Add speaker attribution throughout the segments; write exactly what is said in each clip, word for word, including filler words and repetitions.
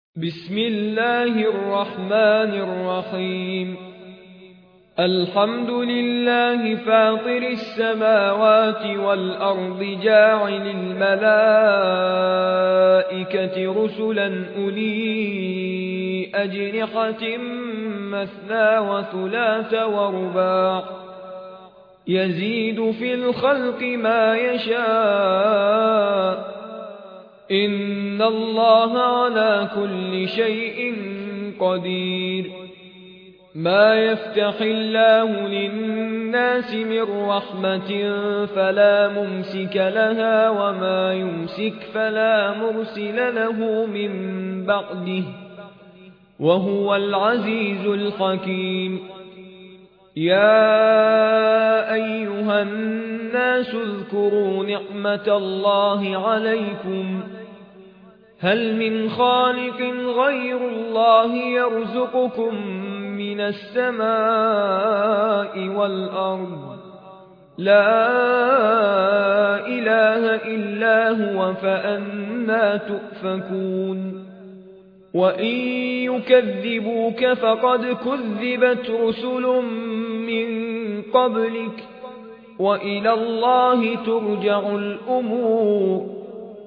Speaker 1: بسم الله الرحمن الرحيم الحمد لله فاطر السماوات والأرض جاعل الملائكة رسلا أولي أجنحة مثنى وثلاث ورباع يزيد في الخلق ما يشاء إن الله على كل شيء قدير ما يفتح الله للناس من رحمة فلا ممسك لها وما يمسك فلا مرسل له من بعده وهو العزيز الحكيم يا أيها الناس اذكروا نعمة الله عليكم هل من خالق غير الله يرزقكم من السماء والأرض لا إله إلا هو فأنى تؤفكون وإن يكذبوك فقد كذبت رسل من قبلك وإلى الله ترجع الأمور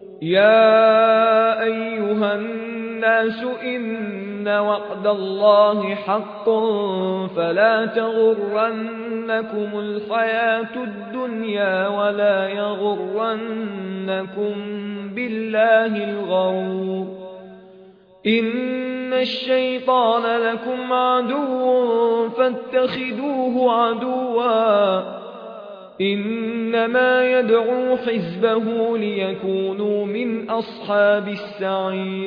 Speaker 1: يا أيها الناس إن وعد الله حق فلا تغرنكم الحياة الدنيا ولا يغرنكم بالله الغرور إن الشيطان لكم عدو فاتخذوه عدوا إنما يدعو حزبه ليكونوا من أصحاب السعير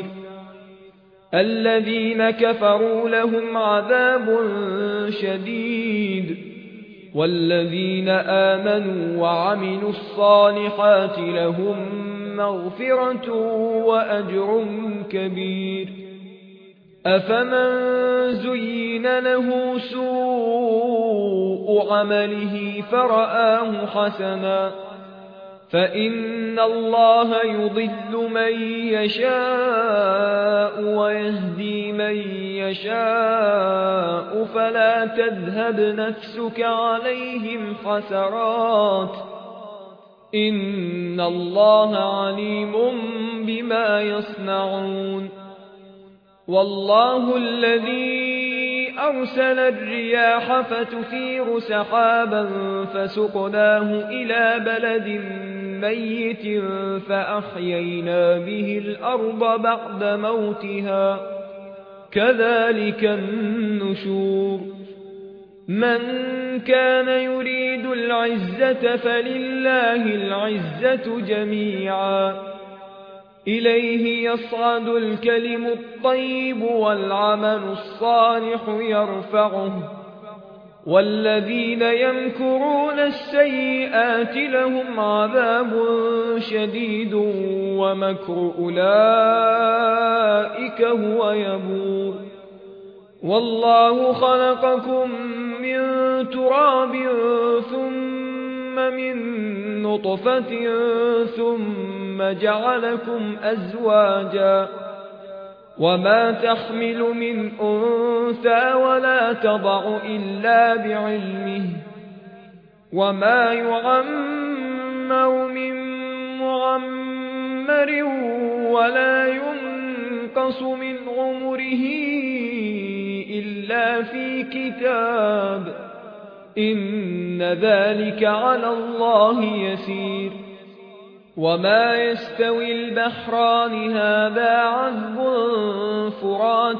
Speaker 1: الذين كفروا لهم عذاب شديد والذين آمنوا وعملوا الصالحات لهم مغفرة وأجر كبير أفمن زين له سوء عمله فرآه حسنا فإن الله يضل من يشاء ويهدي من يشاء فلا تذهب نفسك عليهم حسرات إن الله عليم بما يصنعون والله الذي أرسل الرياح فتثير سحابا فسقناه إلى بلد ميت فأحيينا به الأرض بعد موتها كذلك النشور من كان يريد العزة فلله العزة جميعا إليه يصعد الكلم الطيب والعمل الصالح يرفعه والذين يمكرون السيئات لهم عذاب شديد ومكر أولئك هو يبور والله خلقكم من تراب ثم من نطفة ثم جعلكم أزواجا وما تحمل من أنثى ولا تضع إلا بعلمه وما يعمر من معمر ولا ينقص من عمره إلا في كتاب إن ذلك على الله يسير وما يستوي البحران هذا عذب فرات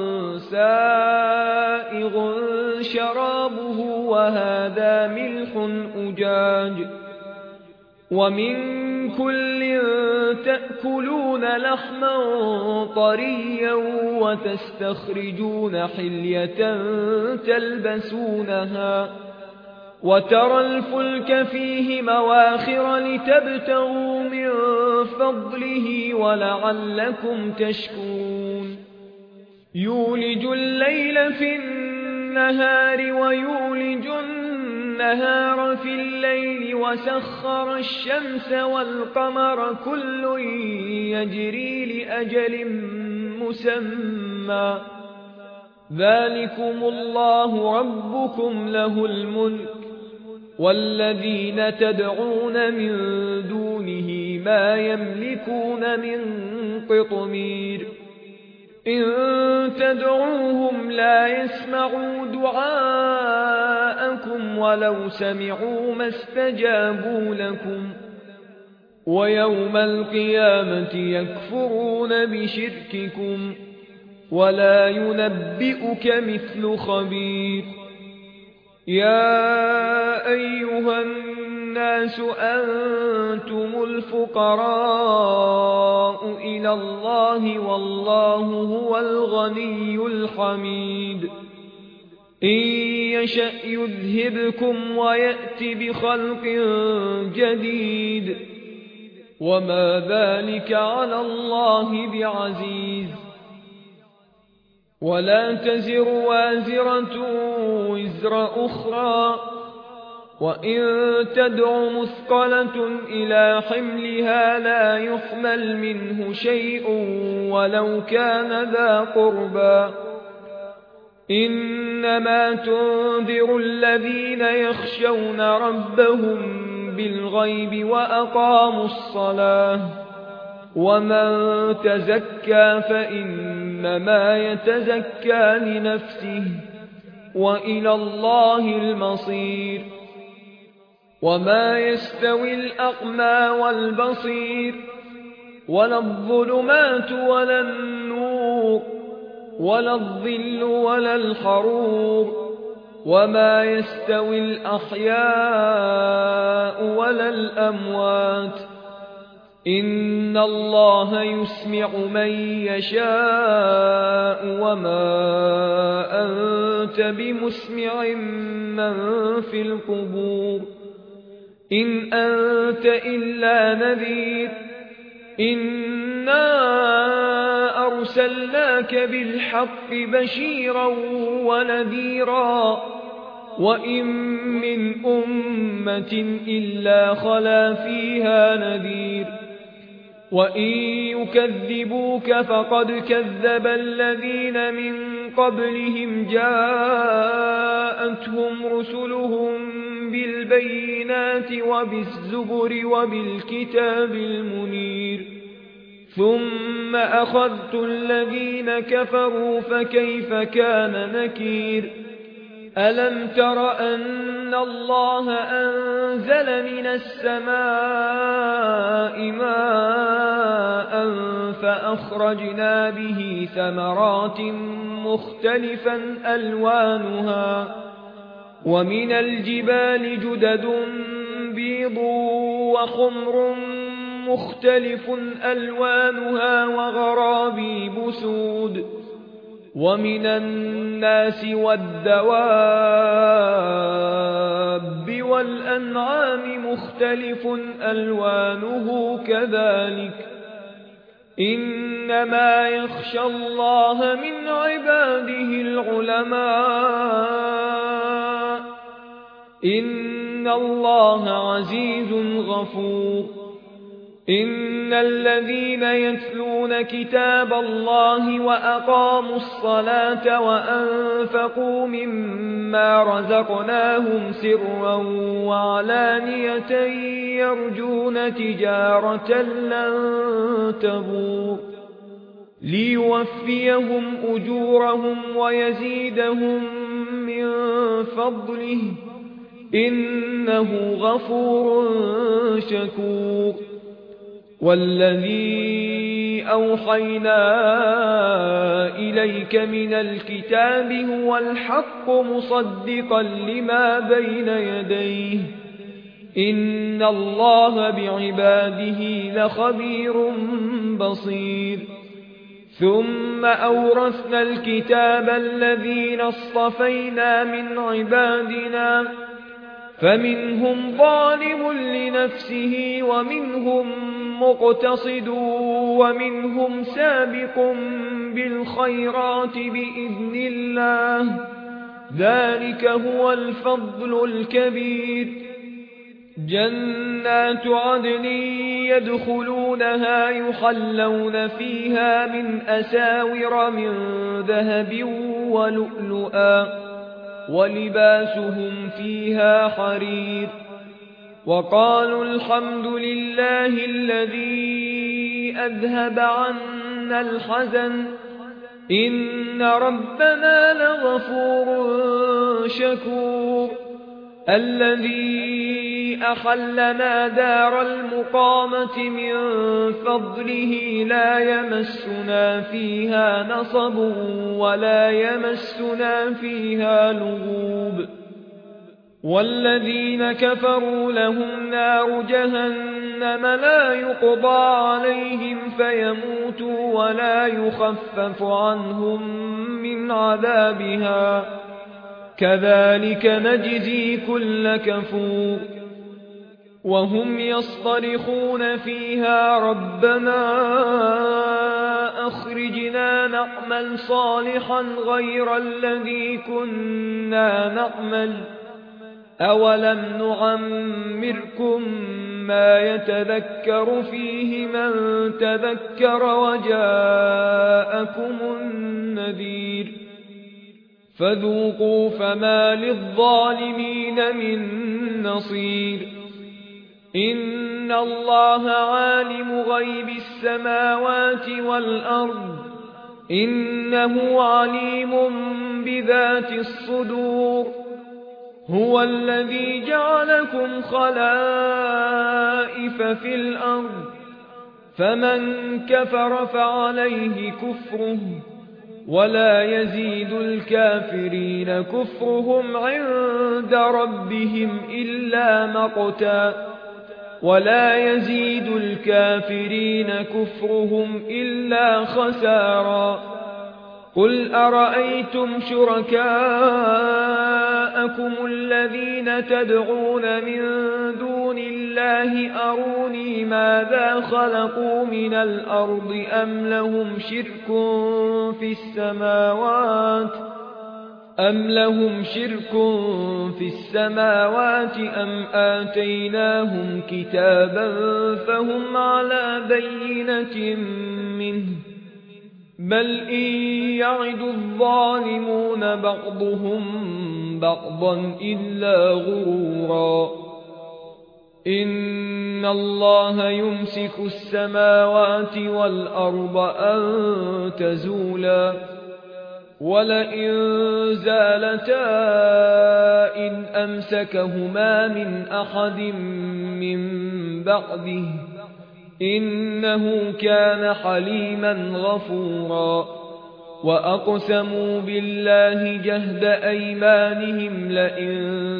Speaker 1: سائغ شرابه وهذا ملح أجاج ومن كل تأكلون لحما طريا وتستخرجون حلية تلبسونها وترى الفلك فيه مواخر لتبتغوا من فضله ولعلكم تشكرون يولج الليل في النهار ويولج النهار في الليل وسخر الشمس والقمر كل يجري لأجل مسمى ذلكم الله ربكم له الملك والذين تدعون من دونه ما يملكون من قطمير إن تدعوهم لا يسمعوا دعاءكم ولو سمعوا ما استجابوا لكم ويوم القيامة يكفرون بشرككم ولا ينبئك مثل خبير يا أيها الناس أنتم الفقراء إلى الله والله هو الغني الحميد إن يشأ يذهبكم ويأتي بخلق جديد وما ذلك على الله بعزيز ولا تزر وازرة وزر أخرى وإن تدع مثقلة إلى حملها لا يحمل منه شيء ولو كان ذا قربى إنما تنذر الذين يخشون ربهم بالغيب وأقاموا الصلاة ومن تزكى فإنما يتزكى لنفسه وإلى الله المصير وما يستوي الأعمى والبصير ولا الظلمات ولا النور ولا الظل ولا الحرور وما يستوي الأحياء ولا الأموات إن الله يسمع من يشاء وما أنت بمسمع من في القبور إن أنت إلا نذير إنا أرسلناك بالحق بشيرا ونذيرا وإن من أمة إلا خلا فيها نذير وإن يكذبوك فقد كذب الذين من قبلهم جاءتهم رسلهم بالبينات وبالزبر وبالكتاب المنير ثم أخذت الذين كفروا فكيف كان نكير ألم تر أن الله أنزل من السماء ماء فأخرجنا به ثمرات مختلفا ألوانها ومن الجبال جدد بيض وخمر مختلف ألوانها وغرابيب سود ومن الناس والدواب والأنعام مختلف ألوانه كذلك إنما يخشى الله من عباده العلماء إن الله عزيز غفور إن الذين يتلون كتاب الله وأقاموا الصلاة وأنفقوا مما رزقناهم سرا وعلانية يرجون تجارة لن تبور ليوفيهم أجورهم ويزيدهم من فضله إنه غفور شكور والذي أوحينا إليك من الكتاب هو الحق مصدقا لما بين يديه إن الله بعباده لخبير بصير ثم أورثنا الكتاب الذين اصطفينا من عبادنا فمنهم ظالم لنفسه ومنهم مقتصد ومنهم سابق بالخيرات بإذن الله ذلك هو الفضل الكبير جنات عدن يدخلونها يحلون فيها من أساور من ذهب ولؤلؤا ولباسهم فيها حرير وقالوا الحمد لله الذي أذهب عنا الحزن إن ربنا لغفور شكور الذي أحلنا دار المقامة من فضله لا يمسنا فيها نصب ولا يمسنا فيها لغوب والذين كفروا لهم نار جهنم لا يقضى عليهم فيموتوا ولا يخفف عنهم من عذابها كذلك نجزي كل كفور وهم يصطرخون فيها ربنا أخرجنا نعمل صالحا غير الذي كنا نعمل أولم نعمركم ما يتذكر فيه من تذكر وجاءكم النذير فذوقوا فما للظالمين من نصير إن الله عالم غيب السماوات والأرض إنه عليم بذات الصدور هو الذي جعلكم خلائف في الأرض فمن كفر فعليه كفره ولا يزيد الكافرين كفرهم عند ربهم إلا مقتا ولا يزيد الكافرين كفرهم إلا خسارا قل أرأيتم شركاءكم الذين تدعون من دون الله أروني ماذا خلقوا من الأرض أم لهم شرك في السماوات أم لهم شرك في السماوات أم آتيناهم كتابا فهم على بينة منه بل إن يعد الظالمون بعضهم بعضا إلا غرورا إن الله يمسك السماوات والأرض أن تزولا ولئن زالتا إن أمسكهما من أحد من بعده إنه كان حليما غفورا وأقسموا بالله جهد أيمانهم لئن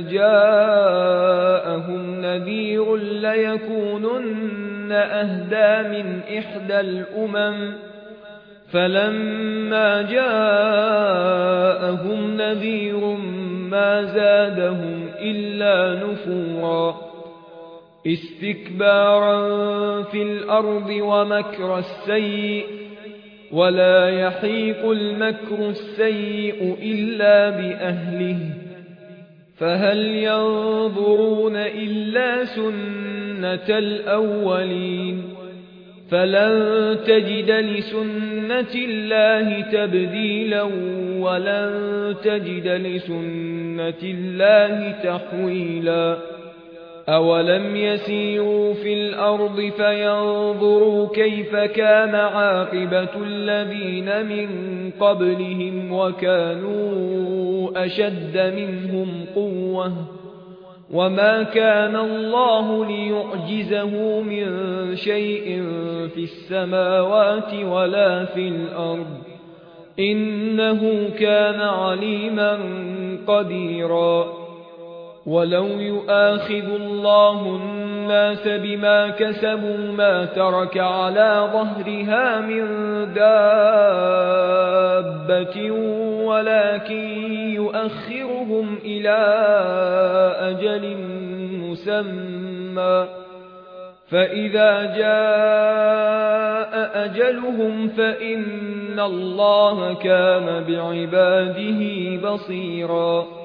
Speaker 1: جاءهم نذير ليكونن أهدى من إحدى الأمم فلما جاءهم نذير ما زادهم إلا نفورا استكبارا في الأرض ومكر السيء ولا يحيق المكر السيء إلا بأهله فهل ينظرون إلا سنة الأولين فلن تجد لسنة الله تبديلا ولن تجد لسنة الله تحويلا أولم يسيروا في الأرض فينظروا كيف كان عاقبة الذين من قبلهم وكانوا أشد منهم قوة وما كان الله ليعجزه من شيء في السماوات ولا في الأرض إنه كان عليما قديرا ولو يؤاخذ الله الناس بما كسبوا ما ترك على ظهرها من دابة ولكن يؤخرهم إلى أجل مسمى فإذا جاء أجلهم فإن الله كان بعباده بصيرا